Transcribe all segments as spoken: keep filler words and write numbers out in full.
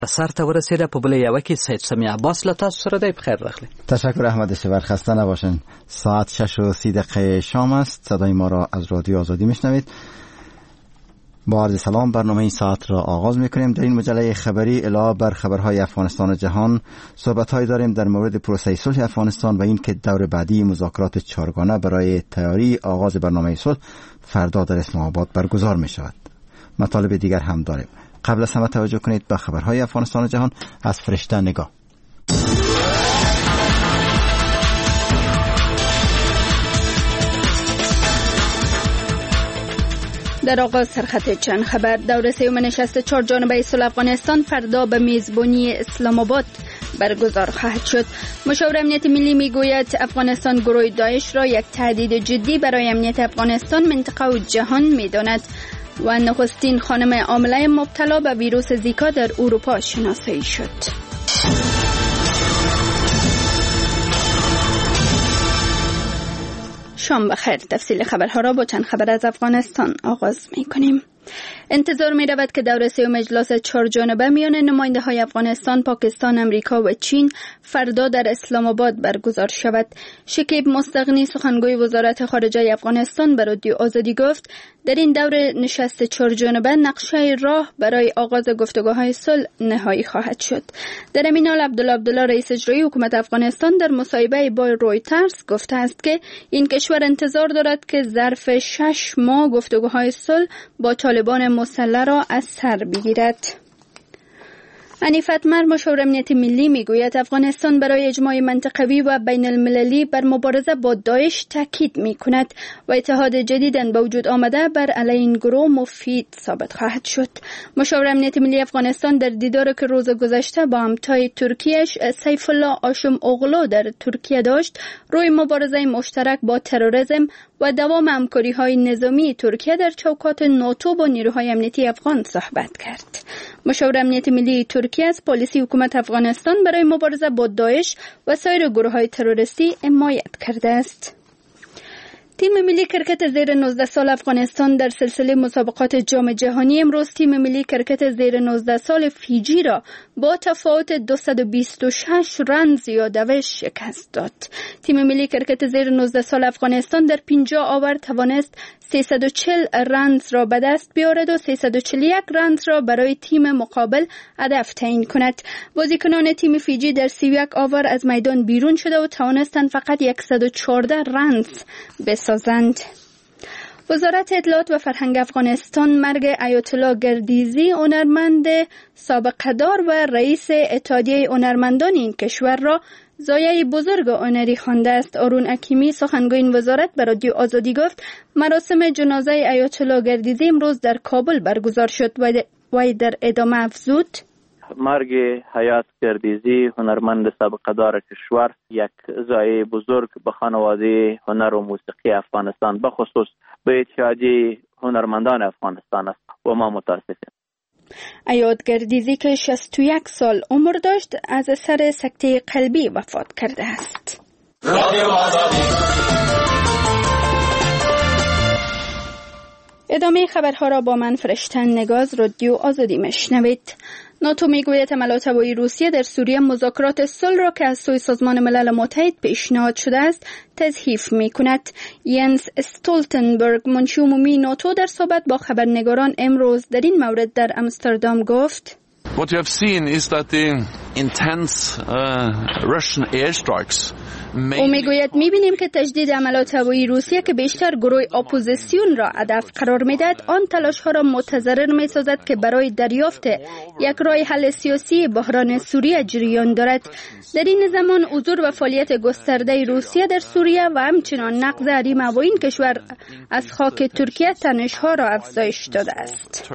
سر ته ورسیده. په بل یو کې سید سمیع عباس له تاسو سره دی. بخیر راغلی. تشکر احمد شبر، خسته نباشین. ساعت شش و سی دقیقه شام است. صدای ما را از رادیو آزادی میشنوید. با عرض سلام برنامه این ساعت را آغاز میکنیم. در این مجله خبری علاوه بر خبرهای افغانستان و جهان صحبت‌هایی داریم در مورد پروسه صلح افغانستان و این که دور بعدی مذاکرات چهارگانه برای تیاری آغاز برنامه صلح فردا در اسلام آباد برگزار می شود. مطالب دیگر هم داریم. قبل از همه توجه کنید به خبرهای افغانستان و جهان از فرشته نگاه. در آغاز سرخط چند خبر. دوره سیوم نشست چهار جانبه صلح افغانستان فردا به میزبانی اسلام آباد برگزار خواهد شد. مشاور امنیت ملی میگوید افغانستان گروه داعش را یک تهدید جدی برای امنیت افغانستان، منطقه و جهان میداند و نخستین خانم حامله مبتلا به ویروس زیکا در اروپا شناسایی شد. شام بخیر. تفصیل خبرها را با چند خبر از افغانستان آغاز می کنیم. انتظار می رود که دوره سیوم اجلاس چهار جانبه میان نماینده های افغانستان، پاکستان، امریکا و چین فردا در اسلام آباد برگزار شود. شکیب مستغنی سخنگوی وزارت خارجه افغانستان به رادیو آزادی گفت در این دوره نشست چهار جانبه نقشه راه برای آغاز گفتگوهای صلح نهایی خواهد شد. در این حال عبدالله عبدالله رئیس اجرایی حکومت افغانستان در مصاحبه با رویترز گفته است که این کشور انتظار دارد که ظرف شش ماه گفتگوهای صلح با طالبان مسلح را از سر بگیرد. عنیف اتمر مشاور امنیت ملی میگوید افغانستان برای اجماع منطقوی و بین المللی بر مبارزه با داعش تاکید میکند و اتحاد جدیداً به وجود آمده بر علیه این گروه مفید ثابت خواهد شد. مشاور امنیت ملی افغانستان در دیداری که روز گذشته با همتای ترکیش سیف الله هاشم اوغلو در ترکیه داشت روی مبارزه مشترک با تروریسم و دوام همکاری‌های نظامی ترکیه در چوکات ناتو با نیروهای امنیتی افغان صحبت کرد. مشاور امنیت ملی ترکیه از پالیسی حکومت افغانستان برای مبارزه با داعش و سایر گروه‌های تروریستی حمایت کرده است. تیم ملی کرکت زیر نوزده سال افغانستان در سلسله مسابقات جام جهانی امروز تیم ملی کرکت زیر نوزده سال فیجی را با تفاوت دویست و بیست و شش رنز یادوش شکست داد. تیم ملی کرکت زیر نوزده سال افغانستان در پنجاه آور توانست سیصد و چهل رنز را به دست بیاورد و سیصد و چهل و یک رنز را برای تیم مقابل هدف تعیین کند. بازیکنان تیم فیجی در سی و یک آور از میدان بیرون شده و توانستند فقط صد و چهارده رنز بسازند. وزارت اطلاعات و فرهنگ افغانستان مرگ آیت الله گردیزی هنرمند سابقه‌دار و رئیس اتحادیه هنرمندان این کشور را ضایعه بزرگ هنری خوانده است. آرون حکیمی سخنگوی این وزارت به رادیو آزادی گفت مراسم جنازه آیت الله گردیزی امروز در کابل برگزار شد و در ادامه افزود مرگ حیات گردیزی هنرمند سابقه‌دار کشور یک ضایعه بزرگ به خانواده هنر و موسیقی افغانستان به خصوص به اتحادیه هنرمندان افغانستان است و ما متاسفیم. حیات گردیزی که شصت و یک سال عمر داشت از اثر سکته قلبی وفات کرده است. ادامه خبرها را با من فرشته نگاز رادیو آزادی میشنوید. ناتو میگوید حملات هوایی روسیه در سوریه مذاکرات صلح را که از سوی سازمان ملل متحد پیشنهاد شده است تضعیف میکند. ینس استولتنبرگ منشی عمومی ناتو در صحبت با خبرنگاران امروز در این مورد در امستردام گفت What you have seen is that the intense uh, Russian airstrikes او میگوید میبینیم که تجدید حملات هوایی روسیه که بیشتر گروه اپوزیسیون را هدف قرار میدهد آن تلاش ها را متضرر میسازد که برای دریافت یک راه حل سیاسی بحران سوریه جریان دارد. در این زمان حضور و فعالیت گسترده روسیه در سوریه و همچنان نقض حریم هوایی این کشور از خاک ترکیه تنش ها را افزایش داده است.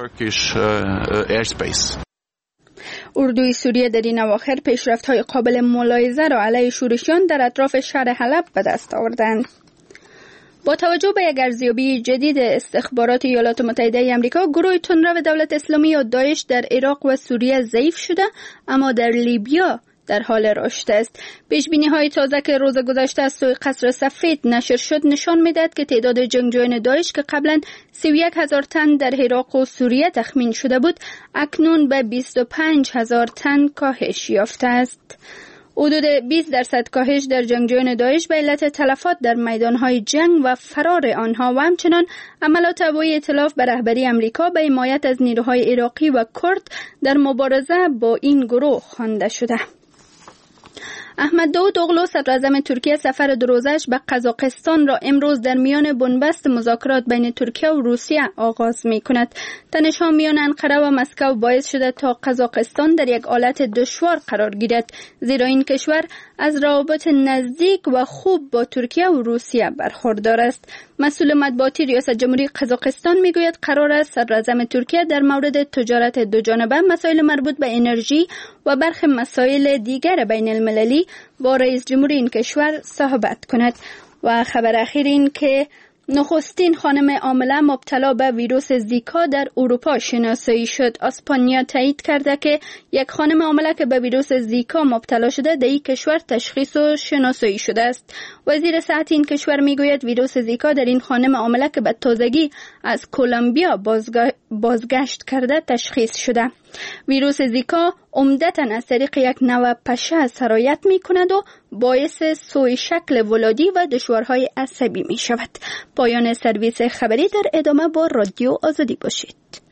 اردوی سوریه در این اواخر پیشرفت‌های قابل ملاحظه را علیه شورشیان در اطراف شهر حلب به دست آوردند. با توجه به یک ارزیابی جدید استخبارات ایالات متحده آمریکا، گروه تندرو دولت اسلامی یا داعش در عراق و سوریه ضعیف شده، اما در لیبیا در حال رشد است. پیش‌بینی‌های تازه که روز گذشته از سوی قصر سفید نشر شد نشان می‌دهد که تعداد جنگجویان داعش که قبلا سی و یک هزار تن در عراق و سوریه تخمین شده بود اکنون به بیست و پنج هزار تن کاهش یافته است. حدود بیست درصد کاهش در جنگجویان داعش به علت تلفات در میدانهای جنگ و فرار آنها و همچنان عملات هوایی ائتلاف به رهبری امریکا به حمایت از نیروهای عراقی و کرد در مبارزه با این گروه خوانده شده. احمد داود اوغلو صدر اعظم ترکیه سفر دو روزه‌اش به قزاقستان را امروز در میان بنبست مذاکرات بین ترکیه و روسیه آغاز می‌کند. تنش‌ها میان انقره و مسکو باعث شده تا قزاقستان در یک حالت دشوار قرار گیرد، زیرا این کشور از روابط نزدیک و خوب با ترکیه و روسیه برخوردار است. مسئول مطبوعاتی ریاست جمهوری قزاقستان میگوید قرار است صدر اعظم ترکیه در مورد تجارت دوجانبه، مسائل مربوط به انرژی و برخی مسائل دیگر بین المللی با رئیس جمهور این کشور صحبت کند. و خبر اخیر این که نخستین خانم حامله مبتلا به ویروس زیکا در اروپا شناسایی شد. اسپانیا تایید کرده که یک خانم حامله که به ویروس زیکا مبتلا شده در این کشور تشخیص و شناسایی شده است. وزیر صحت این کشور میگوید ویروس زیکا در این خانم حامله که به تازگی از کلمبیا بازگشت کرده تشخیص شده. ویروس زیکا عمدتاً از طریق یک نوع پشه سرایت می کند و باعث سوء شکل ولادی و دشوارهای عصبی می شود. پایان سرویس خبری، در ادامه با رادیو آزادی باشید.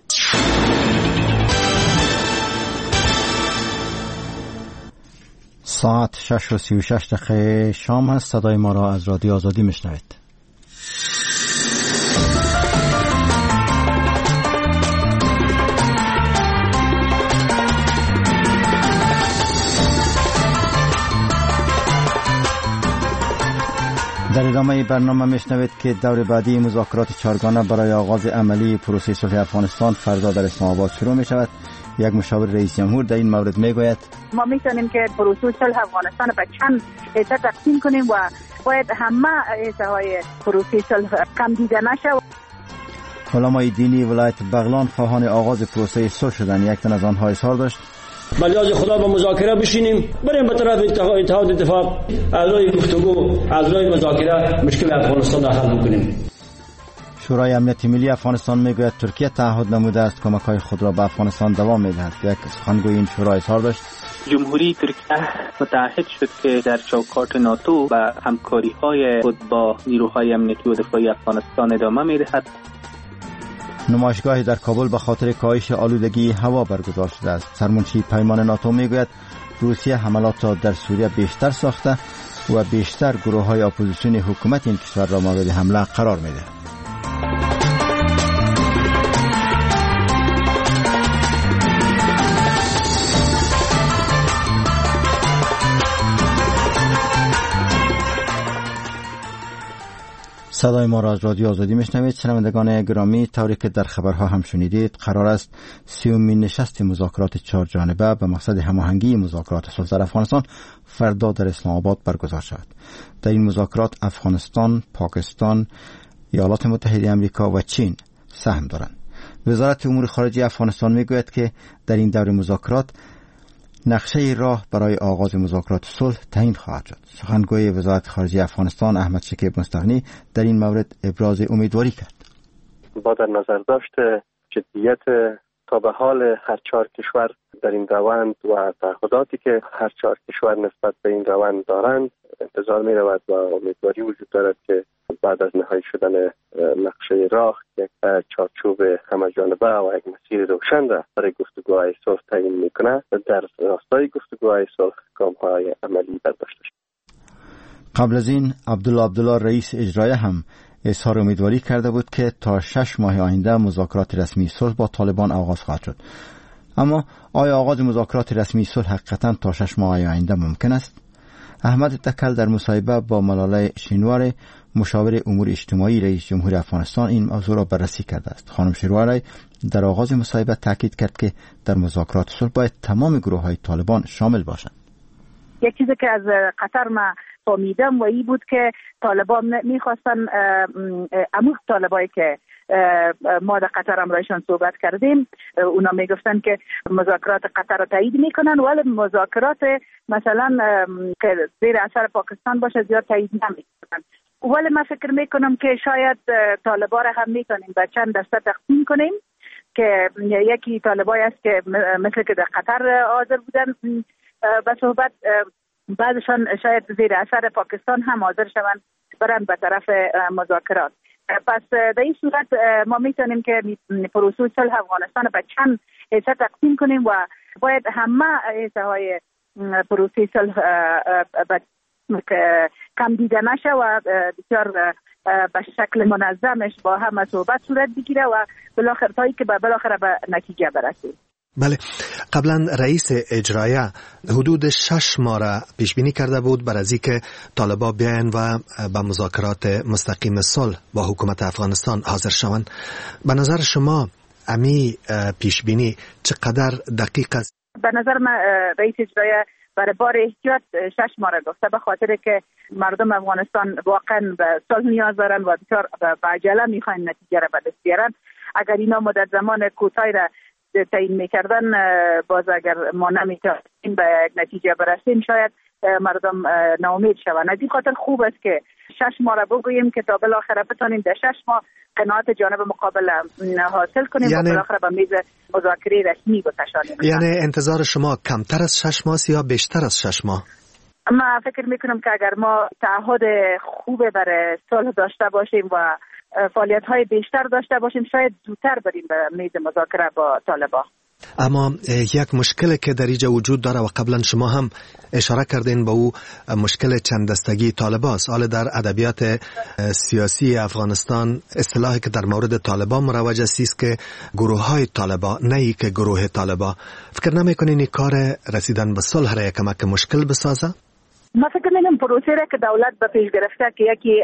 ساعت شش و سی و شش دقیقه شام هست. صدای ما را از رادیو آزادی میشنوید. در ادامه برنامه میشنوید که دور بعدی مذاکرات چهارگانه برای آغاز عملی پروسه صلح افغانستان فردا در اسلام آباد شروع می شود. یک مشاور رئیس جمهور در این مورد می گوید ما میتونیم که پروسه صلح افغانستان به چند حصه تقسیم کنیم و باید همه حصه های پروسه صلح کم دیده نشه. علمای دینی ولایت بغلان خواهان آغاز پروسه صلح شدن. یک تن از آنها اظهار داشت بله از خدا با مذاکره بشینیم، بریم به طرف اتحاد اتفاق، از راه گفتگو، از راه مذاکره مشکل افغانستان را حل بکنیم. شورای امنیت ملی افغانستان میگوید ترکیه تعهد نموده است کمک‌های خود را به افغانستان دوام می‌دهد. یک سخنگوی این شورای اظهار داشت جمهوری ترکیه متعهد شد که در چوکات ناتو و همکاری‌های خود با نیروهای امنیتی و دفاعی افغانستان ادامه می‌دهد. نمایشگاهی در کابل به خاطر کاهش آلودگی هوا برگزار شده است. سرمنشی پیمان ناتو میگوید روسیه حملات را در سوریه بیشتر ساخته و بیشتر گروه‌های اپوزیسیون حکومت این کشور را مورد حمله قرار می‌دهد. صدای ما را از رادیو آزادی میشنوید. شنوندگان گرامی، طوری که در خبرها هم شنیدید قرار است سیومین نشست مذاکرات چهار جانبه به مقصد هماهنگی مذاکرات صلح در افغانستان فردا در اسلام آباد برگزار شود. در این مذاکرات افغانستان، پاکستان، ایالات متحده آمریکا و چین سهم دارند. وزارت امور خارجه افغانستان میگوید که در این دور مذاکرات نقشه راه برای آغاز مذاکرات صلح تعیین خواهد شد. سخنگوی وزارت خارجه افغانستان احمد شکیب مستغنی در این مورد ابراز امیدواری کرد. با در نظر داشت جدیت تا به حال هر چهار کشور در این روند و تعهداتی که هر چهار کشور نسبت به این روند دارند، انتظار می رود و امیدواری وجود دارد که بعد از نهایی شدن نقشه راه یک چارچوب همه جانبه و یک مسیر روشن را برای گفتگوهای صلح تعیین میکنه، در راستای گفتگوهای صلح گام‌های عملی برداشته شد. قبل از این عبدالله عبدالله رئیس اجرایی هم اظهار امیدواری کرده بود که تا شش ماه آینده مذاکرات رسمی صلح با طالبان آغاز خواهد شد. اما آیا آغاز مذاکرات رسمی صلح حقیقتا تا شش ماه آینده ممکن است؟ احمد تکل در مصاحبه با ملاله شینواری مشاور امور اجتماعی رئیس جمهور افغانستان این موضوع را بررسی کرده است. خانم شینواری در آغاز مصاحبه تاکید کرد که در مذاکرات صلح باید تمام گروه‌های طالبان شامل باشند. یک چیزی که از قطر ما فهمیدم و این بود که طالبان میخواستن عموق طالبایی که ما در قطر هم رایشان صحبت کردیم. اونا میگفتن که مذاکرات قطر را تایید میکنن، ولی مذاکرات مثلا که زیر اثر پاکستان باشه زیاد تایید نمیکنن. ولی من فکر میکنم که شاید طالبان را هم میتونیم به چند دسته تقسیم کنیم، که یکی طالبای است که مثل که در قطر حاضر بودن به صحبت، بعضشان شاید زیر اثر پاکستان هم حاضر شوند برن به طرف مذاکرات. پس در این صورت ما میتونیم که پروسه صلح افغانستان به چند حصه تقسیم کنیم و باید همه حصه های پروسه صلح کم دیده نشه و بسیار به شکل منظمش با هم صحبت صورت بگیره و بالاخره تایی که بالاخره به نتیجه برسیم. بله، قبلا رئیس اجرایه حدود شش ماه را پیش بینی کرده بود بر از اینکه طالبان بیاین و به مذاکرات مستقیم صلح با حکومت افغانستان حاضر شوند. به نظر شما امی پیش بینی چقدر دقیق است؟ به نظر من رئیس اجرایه برای بار احتیاط شش ماه را گفته، به خاطر که مردم افغانستان واقعا به صلح نیاز دارن و بسیار به عجله میخواین نتیجه را به دست بیارن. اگر اینا مدت زمان کوتاهی را تعیین میکردن، باز اگر ما نمیتونیم به یک نتیجه برسیم شاید مردم ناامید شوند. از این خاطر خوب است که شش ماه را بگوییم که تا بالاخره بتونیم در شش ماه قناعت جانب مقابل حاصل کنیم، یعنی و بالاخره به میز مذاکره رسمی بکشانیم. یعنی انتظار شما کمتر از شش ماه یا بیشتر از شش ماه؟ من فکر میکنم که اگر ما تعهد خوب برای صلح داشته باشیم و فعالیت های بیشتر داشته باشیم، شاید زودتر بریم به میز مذاکره با طالبان. اما یک مشکلی که در اینجا وجود داره و قبلا شما هم اشاره کردین به او مشکل چند دستگی طالبان است. حالا در ادبیات سیاسی افغانستان اصطلاحی که در مورد طالبان مروج است که گروه های طالبان، نه ای که گروه طالبان. فکر نمیکنین این کار رسیدن به صلح را یکمک مشکل بسازه؟ ما فکر میکنم پروسه را که دولت به پیش گرفته که یکی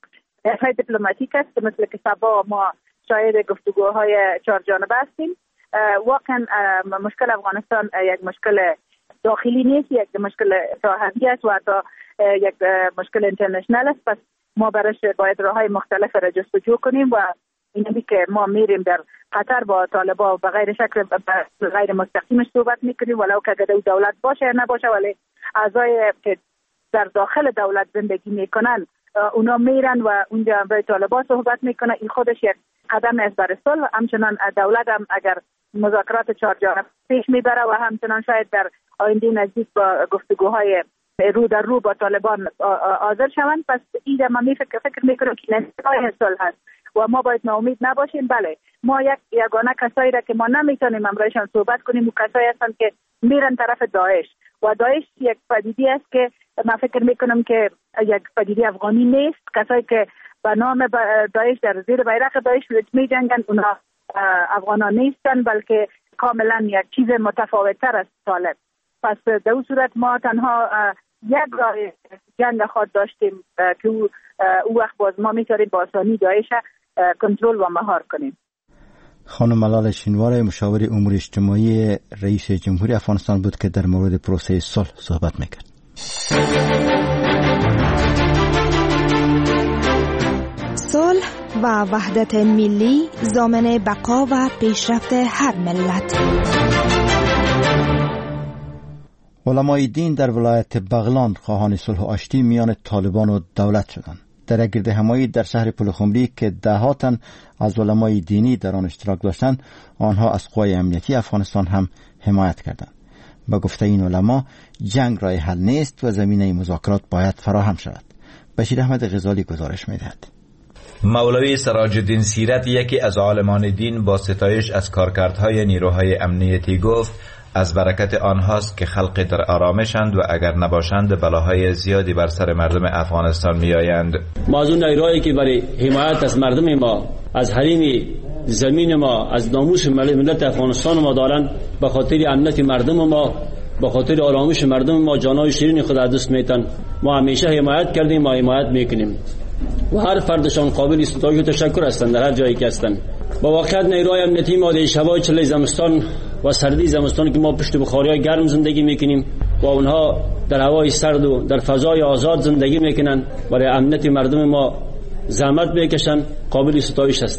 های دیپلماتیک است، مثل که سبا ما شاهد گفتگوهای چهار جانبه هستیم. واقعا مشکل افغانستان یک مشکل داخلی نیست، یک مشکل ساحلی است و حتی یک مشکل اینترنشنال است. پس ما برش باید راههای مختلف را جستجو کنیم و اینی که ما میریم در قطر با طالبان به غیر شکل غیر مستقیمش صحبت میکنیم، ولو که دولت باشه یا نباشه، ولی اعضای که در داخل دولت زندگی میکنن اونا میرن و اونجا با طالبان صحبت میکنه. این خودش یک قدم است برای صلح. همچنان دولت هم اگر مذاکرات چهار جانبه پیش میبره و همچنان شاید در آینده نزدیک با گفتگوهای رو در رو با طالبان حاضر شوند، پس این ما می فکر فکر میکنم که نتیجه صلح هست و ما باید ناامید نباشیم. بله، ما یک یگانه کسایی را که ما نمیتونیم امرایشان صحبت کنیم و کسایی هستند که میرن طرف داعش و داعش یک پدیده است که من فکر میکنم که یک پدیده افغانی نیست. کسایی که به نام داعش در زیر بیرق داعش می جنگن اونا افغانان نیستن، بلکه کاملا یک چیز متفاوت‌تر از طالب. پس در اون صورت ما تنها یک راه جنگ خود داشتیم که او, او وقت باز ما میتونیم با آسانی داعش کنترل و مهار کنیم. خانم ملال شینوار، مشاور امور اجتماعی رئیس جمهوری افغانستان بود که در مورد پروسه صلح صحبت میکرد. صلح و وحدت ملی ضامن بقا و پیشرفت هر ملت. علمای دین در ولایت بغلان خواهان صلح و آشتی میان طالبان و دولت شدند. در گرد همایی در شهر پلخمری که ده تن از علمای دینی در آن اشتراک داشتند، آنها از قوای امنیتی افغانستان هم حمایت کردند. با گفته این علما جنگ راه حل نیست و زمینه مذاکرات باید فراهم شود. بشیر احمد غزالی گزارش می‌دهد. مولوی سراج الدین سیرت، یکی از عالمان دین، با ستایش از کارکردهای نیروهای امنیتی گفت از برکت آنهاست که خلق در آرامشند و اگر نباشند بلاهای زیادی بر سر مردم افغانستان میآیند. ما از اون نیروهایی که برای حمایت از مردم ما، از حریم زمین ما، از ناموس ملت افغانستان ما دارن، به خاطر امنیت مردم ما، به خاطر آرامش مردم ما جانای شیرین خود از دست میتن. ما همیشه حمایت کردیم، ما حمایت میکنیم و هر فردشان قابل ستایش و تشکر هستند در هر جایی که هستند. با واقعیت نیروهای امنیتی ما در شبای چله زمستان و سردی زمستان که ما پشت بخاری‌های گرم زندگی میکنیم و اونها در هوای سرد و در فضای آزاد زندگی میکنن، برای امنیت مردم ما زحمت میکشن، قابل ستایش هستند.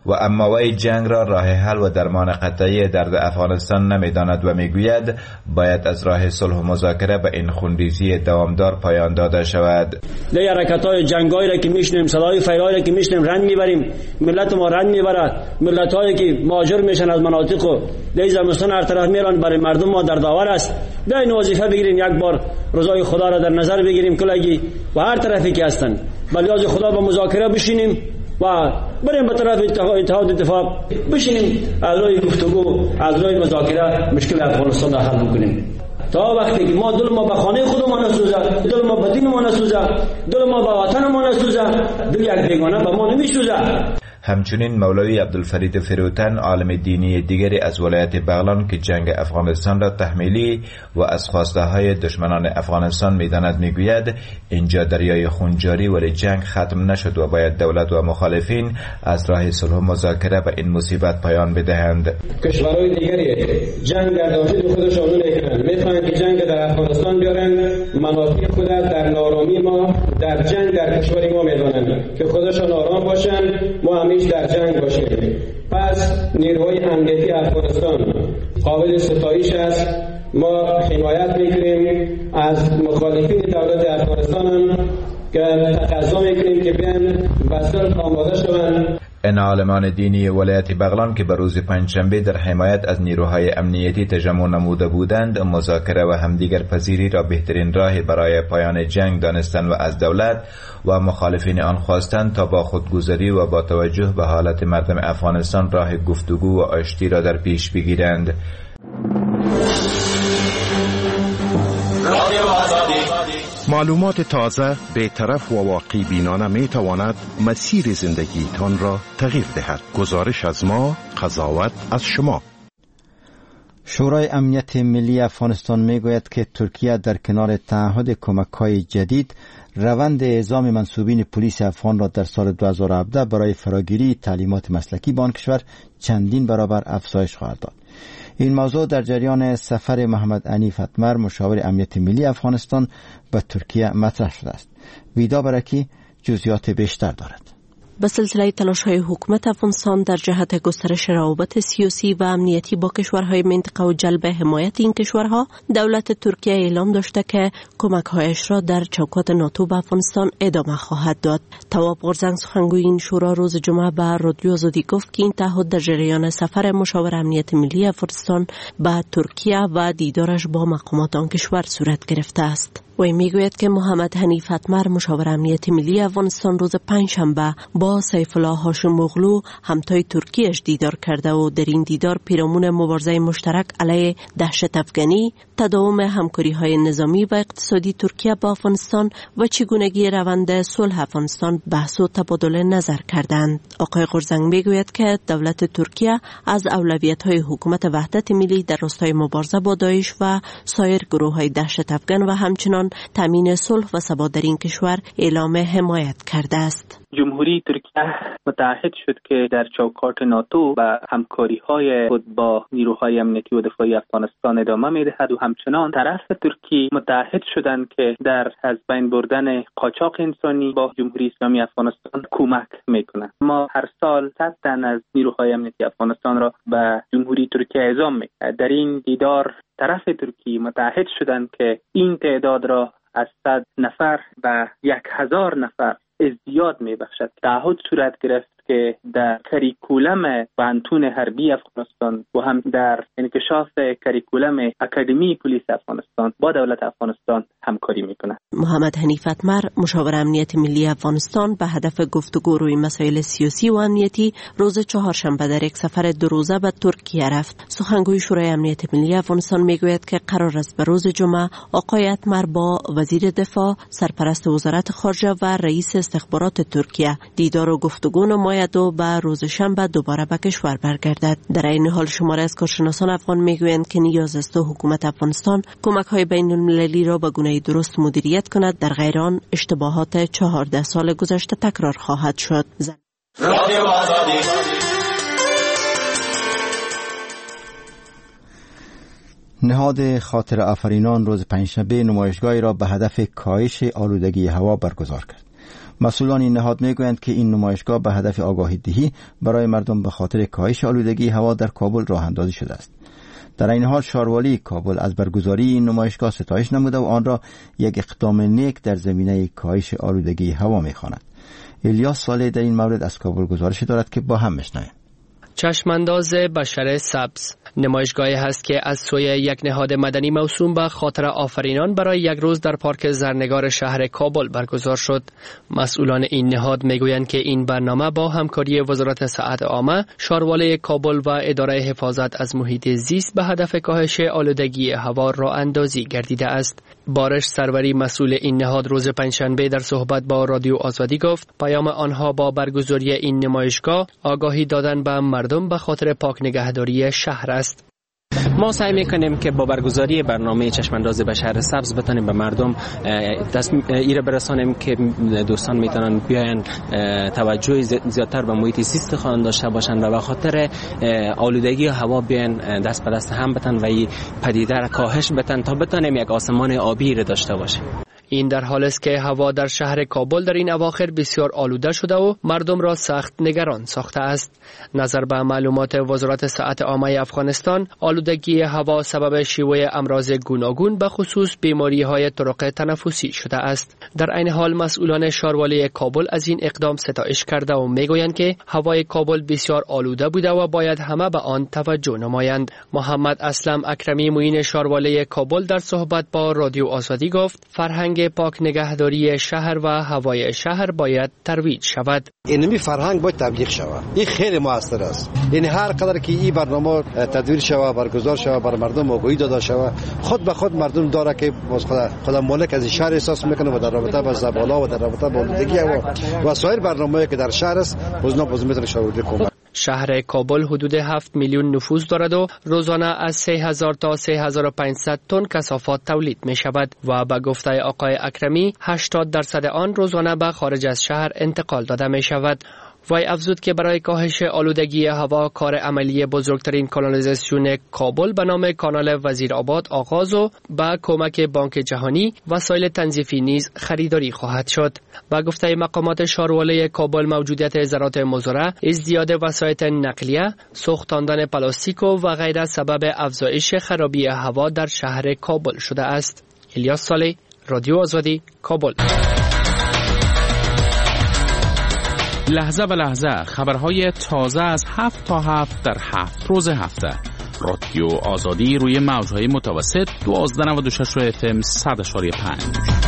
و اما وی جنگ را راه حل و درمان قطعی درد افغانستان نمیداند و میگوید باید از راه صلح و مذاکره به این خونریزی دوامدار پایان داده شود. لی حرکت‌های جنگایی را که میشنیم، صدای فیرایی را که میشنیم رنج میبریم، ملت ما رنج میبره، ملت‌هایی که مهاجر میشن از مناطق و لی زمستان هر طرف میرن، برای مردم ما دردآور است. بیاین وظیفه بگیریم، یک بار رضای خدا را در نظر بگیریم کلگی و هر طرفی که هستن بلیاز خدا با مذاکره بشینیم و بریم به طرف اتحاد اتفاق بشینیم، از روی گفتگو از روی مذاکره مشکل افغانستان را حل کنیم. تا وقتی که ما دل ما به خانه خودمان نسوزه، دل ما به دین ما نسوزه، دل ما به وطن ما نسوزه، دل یک بیگانه به ما نمیسوزه. همچنین مولوی عبدالفرید فروتن عالم دینی دیگری از ولایت بغلان که جنگ افغانستان را تحمیلی و از خواسته های دشمنان افغانستان میداند میگوید اینجا دریای خون جاری ولی جنگ ختم نشد و باید دولت و مخالفین از راه صلح و مذاکره به این مصیبت پایان بدهند. کشورهای دیگری جنگ در داخل خودشان نمیکنند، میخواهند که جنگ در افغانستان بیارند، منافع خود در نارامی ما در جنگ در کشور ما میدانند که خودشان آرام باشند، ما همیشه در جنگ باشیم. پس نیروهای امنیتی افغانستان قابل ستایش است. ما حمایت میکنیم از مخالفین دولت افغانستان هم که تقاضا میکنیم که بیان به صلح آماده شوند. این عالمان دینی ولایت بغلان که به روز پنجشنبه در حمایت از نیروهای امنیتی تجمع نموده بودند، مذاکره و همدیگر پذیری را بهترین راه برای پایان جنگ دانستند و از دولت و مخالفین آن خواستند تا با خودگذری و با توجه به حالت مردم افغانستان راه گفتگو و آشتی را در پیش بگیرند. معلومات تازه، بی‌طرف و واقعی بینانه می تواند مسیر زندگیتان را تغییر دهد. گزارش از ما، قضاوت از شما. شورای امنیت ملی افغانستان می گوید که ترکیه در کنار تعهد کمک‌های جدید روند اعزام منصوبین پلیس افغان را در سال دو هزار و هفده برای فراگیری تعلیمات مسلکی به آن کشور چندین برابر افزایش خواهد داد. این موضوع در جریان سفر محمد حنیف اتمر مشاور امنیت ملی افغانستان به ترکیه مطرح شده است. ویدا برکی جزئیات بیشتر دارد. به سلسله تلاش‌های حکومت افغانستان در جهت گسترش روابط سیاسی و امنیتی با کشورهای منطقه و جلب حمایت این کشورها، دولت ترکیه اعلام داشته که کمک‌هایش را در چوکات ناتو به افغانستان ادامه خواهد داد. تواب غورزنگ سخنگوی این شورا روز جمعه به رادیو آزادی گفت که این تعهد در جریان سفر مشاور امنیت ملی افغانستان به ترکیه و دیدارش با مقامات آن کشور صورت گرفته است. وی میگوید که محمد حنیف اتمر مشاور امنیت ملی افغانستان روز پنجشنبه با سیف الله هاشم اغلو همتای ترکیهش دیدار کرده و در این دیدار پیرامون مبارزه مشترک علیه دهشت افغانی، تداوم همکاری‌های نظامی و اقتصادی ترکیه با افغانستان و چگونگی روند صلح افغانستان بحث و تبادل نظر کردند. آقای غورزنگ میگوید که دولت ترکیه از اولویت‌های حکومت وحدت ملی در راستای مبارزه با داعش و سایر گروه‌های دهشت افغان و همچنان تامین صلح و ثبات در این کشور اعلام حمایت کرده است. جمهوری ترکیه متعهد شد که در چوکات ناتو به همکاری‌های خود با نیروهای امنیتی و دفاعی افغانستان ادامه می‌دهد و همچنان طرف ترکی متعهد شدند که در از بین بردن قاچاق انسانی با جمهوری اسلامی افغانستان کمک می‌کنند. ما هر سال صد تن از نیروهای امنیتی افغانستان را به جمهوری ترکیه اعزام می‌کنیم. در این دیدار طرف ترکی متعهد شدند که این تعداد را از صد نفر به یک هزار نفر ازدیاد می بخشد. تعهد صورت گرفت که در کریکولم بانتون حربی افغانستان و هم در انکشاف کریکولم اکادمی پلیس افغانستان با دولت افغانستان همکاری می کند. محمد حنیف اتمر مشاور امنیت ملی افغانستان به هدف گفتگو روی مسائل سیاسی و امنیتی روز چهارشنبه در یک سفر دو روزه به ترکیه رفت. سخنگوی شورای امنیت ملی افغانستان میگوید که قرار است به روز جمعه آقای اتمر با وزیر دفاع، سرپرست وزارت خارجه و رئیس استخبارات ترکیه دیدار و گفتگو نماید و به روز شنبه دوباره به کشور برگردد. در این حال شماره از کارشناسان افغان میگویند که نیاز است حکومت افغانستان کمک‌های بین‌المللی را به گونه درست مدیریت کند، در غیر آن اشتباهات چهارده سال گذشته تکرار خواهد شد. نهاد خاطر آفرینان روز پنجشنبه نمایشگاهی را به هدف کاهش آلودگی هوا برگزار کرد. مسئولان این نهاد میگویند که این نمایشگاه به هدف آگاهی دهی برای مردم به خاطر کاهش آلودگی هوا در کابل راه اندازی شده است. در این حال شاروالی کابل از برگزاری این نمایشگاه ستایش نموده و آن را یک اقدام نیک در زمینه کاهش آلودگی هوا می‌خواند. الیاس صالح در این مورد از کابل گزارش دارد که با هم میشنویم. چشمانداز بشر سبز نمایشگاهی هست که از سوی یک نهاد مدنی موسوم به خاطر آفرینان برای یک روز در پارک زرنگار شهر کابل برگزار شد. مسئولان این نهاد میگویند که این برنامه با همکاری وزارت صحت عامه، شارواله کابل و اداره حفاظت از محیط زیست به هدف کاهش آلودگی هوا راه اندازی گردیده است. بارش سروری مسئول این نهاد روز پنجشنبه در صحبت با رادیو آزادی گفت پیام آنها با برگزاری این نمایشگاه آگاهی دادن به مردم به خاطر پاک نگهداری شهر است. ما سعی میکنیم که با برگزاری برنامه چشمانداز به شهر سبز بتونیم به مردم دست ایره برسانیم که دوستان میتونن بیاین توجه زیادتر به محیط زیست خودشان داشته باشن و به خاطر آلودگی هوا بیاین دست به دست هم بتن و این پدیده را کاهش بدن تا بتونیم یک آسمان آبی را داشته باشیم. این در حال است که هوا در شهر کابل در این اواخر بسیار آلوده شده و مردم را سخت نگران ساخته است. نظر به معلومات وزارت صحت عامه افغانستان، آلودگی هوا سبب شیوع امراض گوناگون به خصوص بیماری‌های طرق تنفسی شده است. در این حال مسئولان شارواله کابل از این اقدام ستایش کرده و میگویند که هوای کابل بسیار آلوده بوده و باید همه به آن توجه نمایند. محمد اسلم اکرمی معین شارواله کابل در صحبت با رادیو آزادی گفت فرهنگ پاک نگهداری شهر و هوای شهر باید ترویج شود. اینمی فرهنگ باید تبلیغ شود. این خیلی موثر است. یعنی هر قدر که این برنامه تدویر شود، برگزار شود، بر مردم آگاهی داده شود، خود به خود مردم داره که خدا خدا مالک از شهر احساس میکنه و در رابطه با زباله و در رابطه با آلودگی هوا و سایر برنامه‌ای که در شهر است وزنا باز میتونه شاهدی کنه. شهر کابل حدود هفت میلیون نفوس دارد و روزانه از سه هزار تا سه هزار و پانصد تن کثافات تولید می شود و به گفته آقای اکرمی هشتاد درصد آن روزانه به خارج از شهر انتقال داده می شود. وی افزود که برای کاهش آلودگی هوا کار عملی بزرگترین کانالیزاسیون کابل به نام کانال وزیرآباد آغاز و با کمک بانک جهانی وسایل تنظیفی نیز خریداری خواهد شد. با گفته مقامات شارواله کابل موجودیت ذرات مضره، ازدیاد وسایل نقلیه، سوختاندن پلاستیک و غیره سبب افزایش خرابی هوا در شهر کابل شده است. الیاس صالح، رادیو آزادی، کابل. لحظه به لحظه خبرهای تازه از هفت تا هفت در هفت روز هفته. رادیو آزادی روی موجهای متوسط دوازده نود و شش اف ام صد اشاری پنج.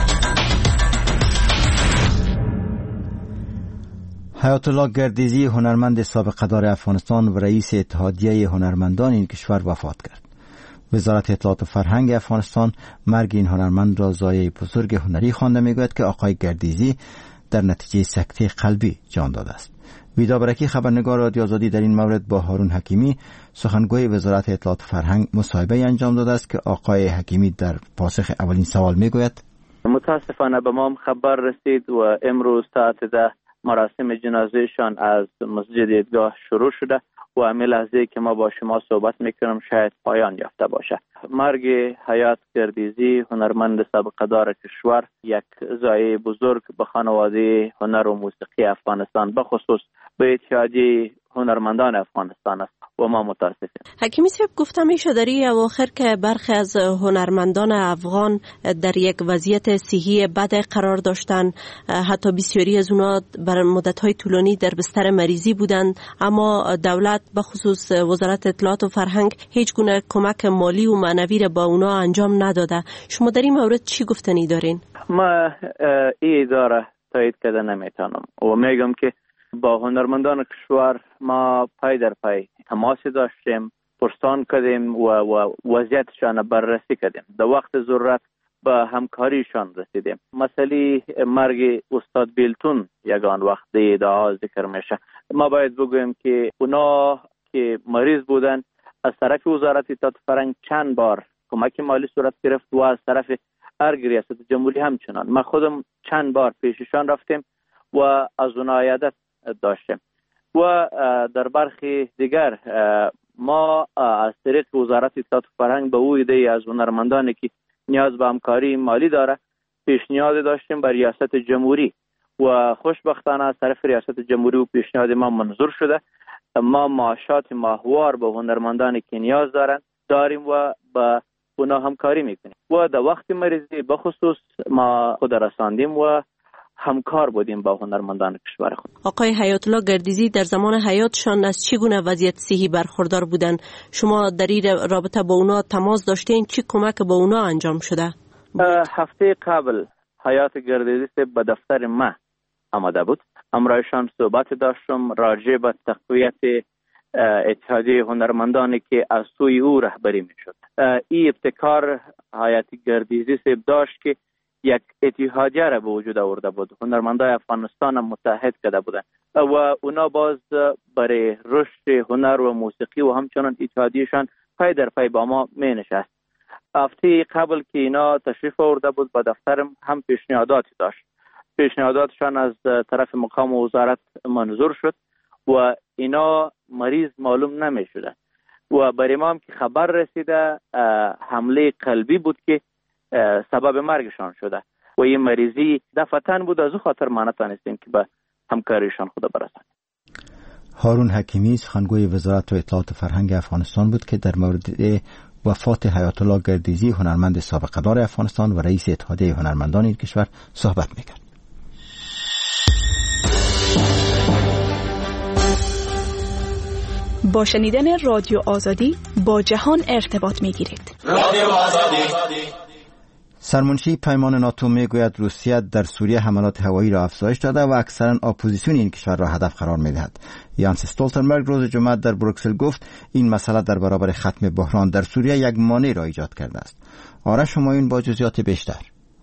حیات الله گردیزی هنرمند سابق دار افغانستان و رئیس اتحادیه هنرمندان این کشور وفات کرد. وزارت اطلاعات و فرهنگ افغانستان مرگ این هنرمند را ضایعه بزرگ هنری خوانده میگوید که آقای گردیزی در نتیجه سکته قلبی جان داده است. ویدا برکی خبرنگار رادیو آزادی در این مورد با هارون حکیمی سخنگوی وزارت اطلاعات و فرهنگ مصاحبه انجام داده است که آقای حکیمی در پاسخ اولین سوال میگوید متاسفانه به ما خبر رسید و امروز ساعت ده مراسم جنازهشان از مسجد عیدگاه شروع شده و همین لحظه که ما با شما صحبت میکنم شاید پایان یافته باشه. مرگ حیات گردیزی هنرمند سابق دار کشور یک ضایعه بزرگ به خانواده هنر و موسیقی افغانستان به خصوص به اتحادیه هنرمندان افغانستان است و ما متاسفیم. حکیمی صاحب گفته میشه در این اواخر که برخی از هنرمندان افغان در یک وضعیت صحی بد قرار داشتن، حتی بسیاری از اونا بر مدت‌های طولانی در بستر مریضی بودند، اما دولت به خصوص وزارت اطلاعات و فرهنگ هیچ گونه کمک مالی و معنوی را با اونا انجام نداده. شما در این مورد چی گفتنی دارین؟ ما این اداره تایید کرده نمیتونم و میگم که با هنرمندان کشور ما پای در پای تماس داشتیم، پرسان کردیم و, و وضعیتشان بررسی کردیم. در وقت ضرورت به همکاریشان رسیدیم. مسئله مرگ استاد بیلتون یگان وقت ادعا ذکر میشه. ما باید بگویم که اونا که مریض بودن از طرف وزارت اطلاعات فرهنگ چند بار کمک مالی صورت گرفت و از طرف ارگ ریاست جمهوری همچنان. ما خودم چند بار پیششان رفتیم و از اونا عیادت داشتیم و در برخی دیگر ما از طریق وزارت اطلاعات فرهنگ به او ایده از هنرمندانی که نیاز به همکاری مالی داره پیشنهاد داشتیم به ریاست جمهوری و خوشبختانه از طرف ریاست جمهوری و پیشنهاد ما منظور شده. ما معاشات ماهوار به هنرمندانی که نیاز دارن داریم و با اونا همکاری میکنیم و در وقت مریضی به خصوص ما خود رساندیم و همکار بودیم با هنرمندان کشور خود. آقای حیات الله گردیزی در زمان حیاتشان از چی گونه وضعیت صحی برخوردار بودند؟ شما در این رابطه با اونا تماس داشتین؟ چی کمک با اونا انجام شده؟ هفته قبل حیات گردیزی به دفتر ما آمده بود. امرایشان صحبت داشتم راجع به تقویت اتحادیه هنرمندانی که از سوی او رهبری میشد. این ابتکار حیات گردیزی سیب داشت که یک اتحادیه را به وجود آورده بود. هنرمندای افغانستان هم متحد کرده بودند و اونا باز برای رشد هنر و موسیقی و همچنان اتحادیهشان پای در پای با ما می نشست. هفته قبل که اینا تشریف آورده بود به دفترم هم پیشنهاداتی داشت. پیشنهاداتشان از طرف مقام وزارت منظور شد و اینا مریض معلوم نمی شده و برای ما هم که خبر رسیده حمله قلبی بود که سبب مرگشان شده و این مریضی دفعتن بود. از او خاطر ما نتانستیم که به همکاریشان خود برسانیم. هارون حکیمی سخنگوی وزارت و اطلاعات فرهنگ افغانستان بود که در مورد وفات حیات الله گردیزی هنرمند سابقه دار افغانستان و رئیس اتحادیه هنرمندان این کشور صحبت میکرد. با شنیدن رادیو آزادی با جهان ارتباط میگیرید. رادیو آزادی. سرمنشی پیمان ناتو میگوید روسیه در سوریه حملات هوایی را افزایش داده و اکثرا اپوزیسیون این کشور را هدف قرار میدهد. یانس استولتنبرگ روز جمعه در بروکسل گفت این مسئله در برابر ختم بحران در سوریه یک مانع را ایجاد کرده است. آرش همایون با جزئیات بیشتر.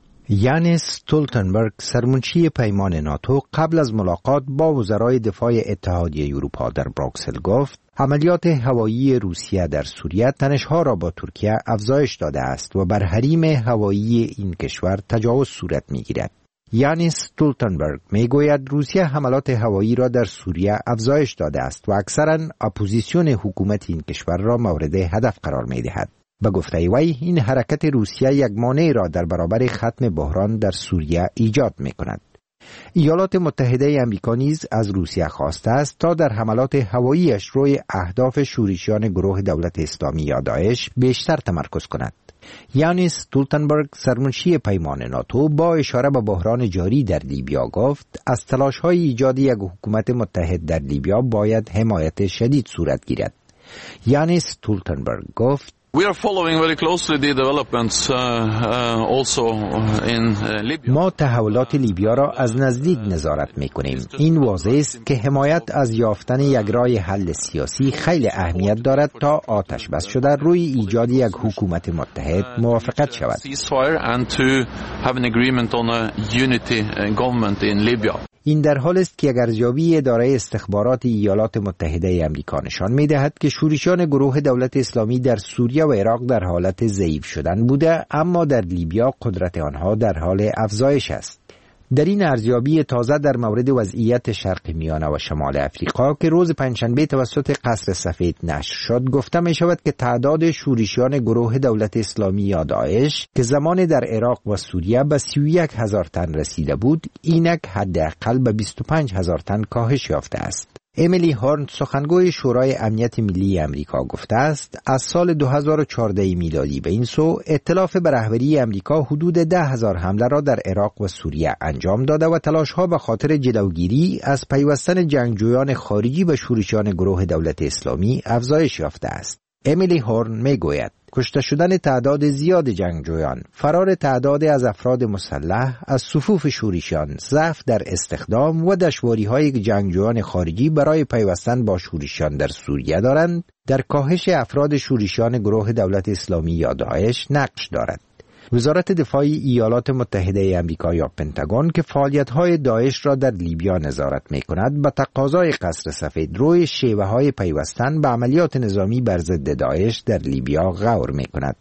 یانس استولتنبرگ سرمنشی پیمان ناتو قبل از ملاقات با وزرای دفاع اتحادیه اروپا در بروکسل گفت عملیات هوایی روسیه در سوریه تنش‌ها را با ترکیه افزایش داده است و بر حریم هوایی این کشور تجاوز صورت می‌گیرد. یانس استولتنبرگ میگوید روسیه حملات هوایی را در سوریه افزایش داده است و اکثراً اپوزیسیون حکومت این کشور را مورد هدف قرار می‌دهد. به گفته وی این حرکت روسیه یک مانع را در برابر ختم بحران در سوریه ایجاد می‌کند. ایالات متحده آمریکا نیز از روسیه خواسته است تا در حملات هواییش روی اهداف شورشیان گروه دولت اسلامی یا داعش بیشتر تمرکز کند. یانس استولتنبرگ سرمنشی پیمان ناتو با اشاره به بحران جاری در لیبیا گفت از تلاش‌های ایجاد یک حکومت متحد در لیبیا باید حمایت شدید صورت گیرد. یانس استولتنبرگ گفت We are following very closely the developments uh, uh, also in uh, Libya. ما تحولات لیبیا را از نزدیک نظارت می‌کنیم. این واضح است که حمایت از یافتن یک راه حل سیاسی خیلی اهمیت دارد تا آتش بس شده روی ایجاد یک حکومت متحد موافقت شود. And to have an agreement on a unity government in Libya. این در حال است که یک ارزیابی اداره استخبارات ایالات متحده آمریکا نشان می‌دهد که شورشیان گروه دولت اسلامی در سوریه و عراق در حالت ضعیف شدن بوده، اما در لیبیا قدرت آنها در حال افزایش است. در این ارزیابی تازه در مورد وضعیت شرق میانه و شمال افریقا که روز پنجشنبه توسط قصر سفید نشر شد گفته می شود که تعداد شورشیان گروه دولت اسلامی یا داعش که زمان در عراق و سوریه به سی و یک هزار تن رسیده بود اینک حداقل به بیست و پنج هزار تن کاهش یافته است. امیلی هورن سخنگوی شورای امنیت ملی آمریکا گفته است از سال دو هزار و چهارده میلادی به این سو ائتلاف به رهبری آمریکا حدود ده هزار حمله را در عراق و سوریه انجام داده و تلاش‌ها به خاطر جلوگیری از پیوستن جنگجویان خارجی به شورشیان گروه دولت اسلامی افزایش یافته است. امیلی هورن میگوید کشته شدن تعداد زیاد جنگجویان، فرار تعداد از افراد مسلح از صفوف شورشیان، ضعف در استخدام و دشواری‌های جنگجویان خارجی برای پیوستن با شورشیان در سوریه دارند، در کاهش افراد شورشیان گروه دولت اسلامی یا داعش نقش دارد. وزارت دفاع ایالات متحده آمریکا یا پنتاگون که فعالیت‌های داعش را در لیبیا نظارت می‌کند، به تقاضای قصر سفید روی شیوه‌های پیوستن به عملیات نظامی بر ضد داعش در لیبیا غور می‌کند.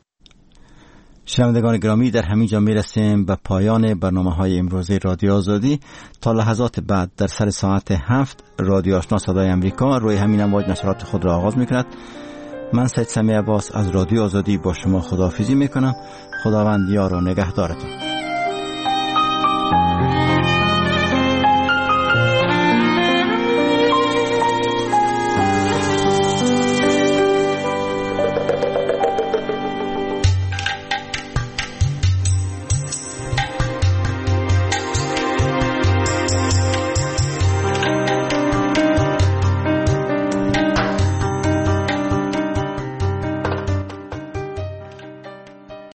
شنوندگان گرامی، در همین جا می‌رسیم به پایان برنامه‌های امروزی رادیو آزادی. تا لحظات بعد در سر ساعت هفت رادیو آشنا صدای آمریکا روی همین امواج نشرات خود را آغاز می‌کند. من سید سمیع عباس از رادیو آزادی با شما خداحافظی میکنم. خداوند یار و نگهدارتان.